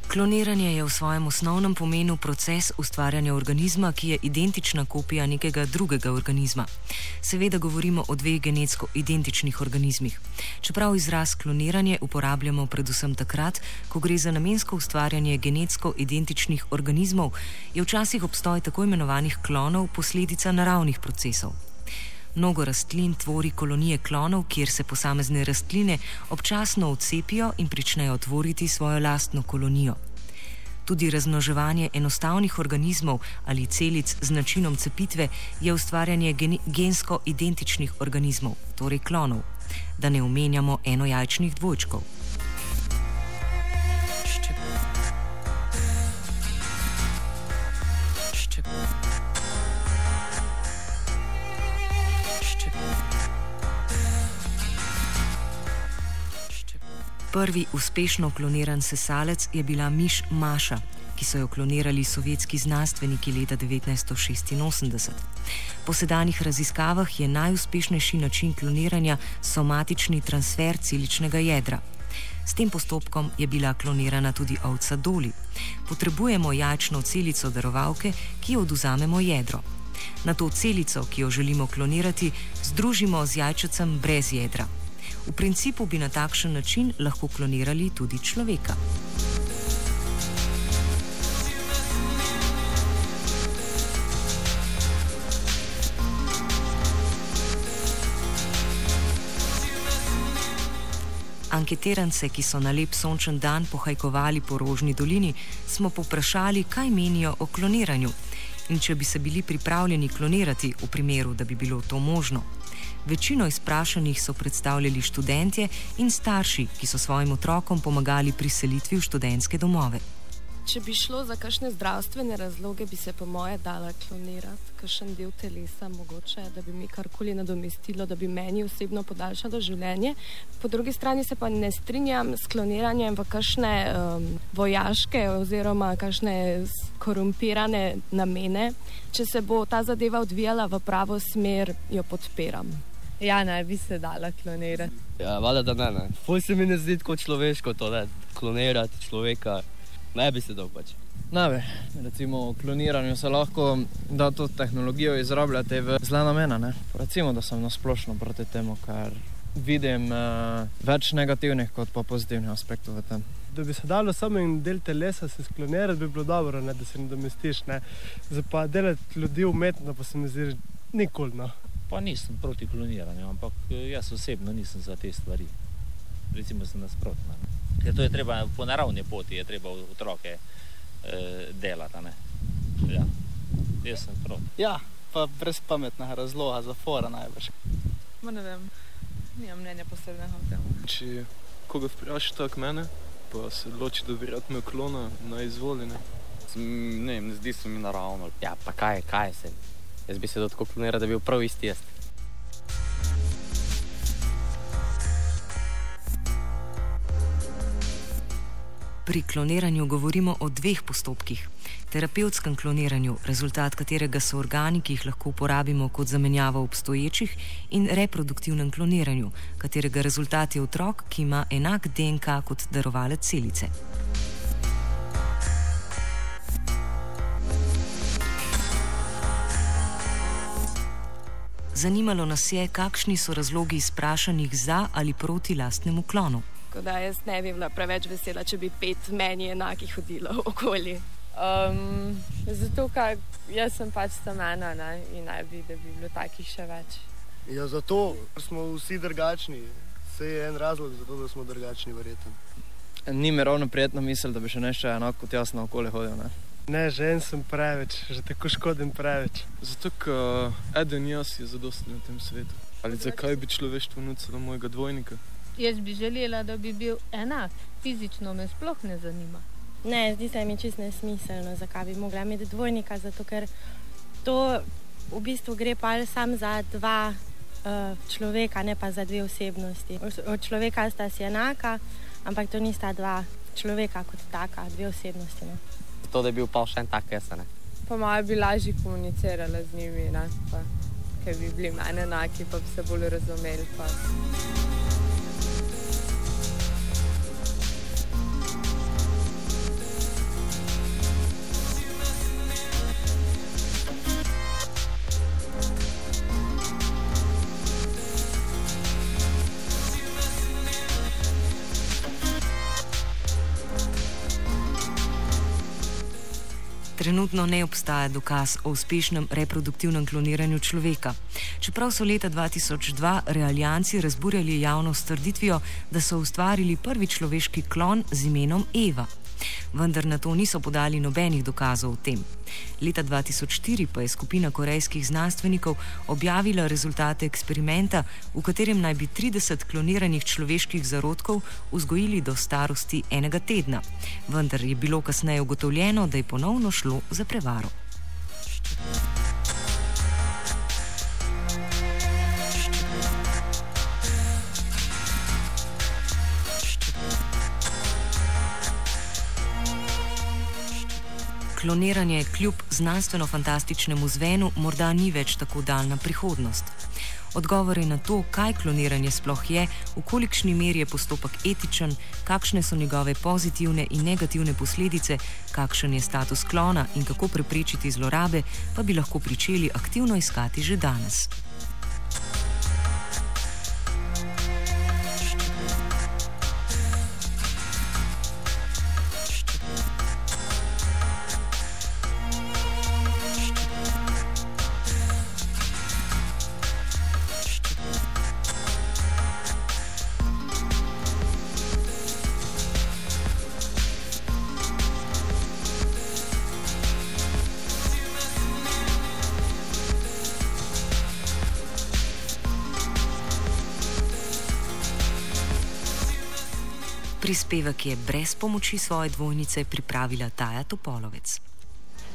Kloniranje je v svojem osnovnem pomenu proces ustvarjanja organizma, ki je identična kopija nekega drugega organizma. Seveda govorimo o dveh genetsko identičnih organizmih. Čeprav izraz kloniranje uporabljamo predvsem takrat, ko gre za namensko ustvarjanje genetsko identičnih organizmov, je včasih obstoj tako imenovanih klonov posledica naravnih procesov. Mnogo rastlin tvori kolonije klonov, kjer se posamezne rastline občasno odcepijo in pričnejo tvoriti svojo lastno kolonijo. Tudi razmnoževanje enostavnih organizmov ali celic z načinom cepitve je ustvarjanje gensko identičnih organizmov, torej klonov, da ne omenjamo enojajčnih dvojčkov. Prvi uspešno kloniran sesalec je bila miš Maša, ki so jo klonirali sovjetski znanstveniki leta 1986. Po sedanjih raziskavah je najuspešnejši način kloniranja somatični transfer celičnega jedra. S tem postopkom je bila klonirana tudi ovca Doli. Potrebujemo jajčno celico darovalke, ki jo odvzamemo jedro. Na to celico, ki jo želimo klonirati, združimo z jajčecem brez jedra. V principu bi na takšen način lahko klonirali tudi človeka. Anketirance, ki so na lep sončen dan pohajkovali po Rožni dolini, smo povprašali, kaj menijo o kloniranju in če bi se bili pripravljeni klonirati v primeru, da bi bilo to možno. Večino izprašanih so predstavljali študentje in starši, ki so svojim otrokom pomagali pri selitvi v študentske domove. Če bi šlo za kakšne zdravstvene razloge, bi se po moje dala klonirati kakšen del telesa, mogoče, da bi mi karkoli nadomestilo, da bi meni osebno podaljšalo življenje. Po drugi strani se pa ne strinjam s kloniranjem v kakšne vojaške oziroma kakšne korumpirane namene. Če se bo ta zadeva odvijala v pravo smer, jo podpiram. Ja, ne bi se dala klonirati. Ja, valjda da ne. Ful se mi ne zdi tako človeško to, da klonirati človeka. Ne bi se dal pač. Ne bi. Recimo v kloniranju se lahko da to tehnologijo izrabljati v zle namene, ne. Recimo, da sem nasplošno proti temu, ker vidim več negativnih kot pa pozitivnih aspektov v tem. Da bi se dalo samo en del telesa se sklonirati, bi bilo dobro, ne, da se nadomestiš, ne. Zdaj pa delati ljudi umetno, pa se mi zdi nikoli, no. Pa nisem proti kloniranju, ampak jaz osebno nisem za te stvari. Recimo sem nasprotna. Ker to je treba, po naravni poti je treba otroke delati, ne. Ja, jaz sem proti. Ja, pa brez pametnega razloga za fora najbrž. Ma ne vem, nimam mnenja posebnega v tem. Če koga vpraša tak mene, pa se odloči, da bi rad imel klona, naj izvoli, ne. Ne zdi se mi naravno. Ja, pa kaj se? Jaz bi se tako kloniral, da bi bil prav isti jaz. Pri kloniranju govorimo o dveh postopkih. Terapevtskem kloniranju, rezultat katerega so organi, ki jih lahko uporabimo kot zamenjavo obstoječih, in reproduktivnem kloniranju, katerega rezultat je otrok, ki ima enak DNK kot darovalec celice. Zanimalo nas je, kakšni so razlogi izprašanih za ali proti lastnemu klonu. Da jaz ne bi bila preveč vesela, če bi 5 meni enakih hodilo okoli. Zato, ker jaz sem pač sama ena, ne, in naj bi, da bi bilo takih še več. Ja, zato smo vsi drugačni. Saj je en razlog za to, da smo drugačni, verjetno. Ni mi ravno prijetno misel, da bi še nešto enako kot jaz naokoli hodil, ne. Ne, žen sem preveč, že tako škodim preveč. Zato, ker eden jaz je zadostni v tem svetu. Ali zakaj bi človeštvo nucalo mojega dvojnika? Jaz bi želela, da bi bil enak. Fizično me sploh ne zanima. Ne, zdi se mi čisto nesmiselno, zakaj bi mogla imeti dvojnika, zato ker to v bistvu gre pa samo za 2 človeka, ne pa za 2 osebnosti. Od človeka sta si enaka, ampak to nista 2 človeka kot taka, 2 osebnosti. Ne. To, da je bil pa še en tak jaz, ne. Pa malo bi lažje komunicirala z njimi, ne, pa, ker bi bili meni enaki, pa bi se bolj razumeli. Pa. Trenutno ne obstaja dokaz o uspešnem reproduktivnem kloniranju človeka. Čeprav so leta 2002 realijanci razburjali javnost s trditvijo, da so ustvarili prvi človeški klon z imenom Eva. Vendar na to niso podali nobenih dokazov o tem. Leta 2004 pa je skupina korejskih znanstvenikov objavila rezultate eksperimenta, v katerem naj bi 30 kloniranih človeških zarodkov vzgojili do starosti 1 tedna. Vendar je bilo kasneje ugotovljeno, da je ponovno šlo za prevaro. Kloniranje kljub znanstveno-fantastičnemu zvenu morda ni več tako daljna prihodnost. Odgovore na to, kaj kloniranje sploh je, v kolikšni meri je postopek etičen, kakšne so njegove pozitivne in negativne posledice, kakšen je status klona in kako preprečiti zlorabe, pa bi lahko pričeli aktivno iskati že danes. Prispevek je brez pomoči svoje dvojnice pripravila Taja Topolovec.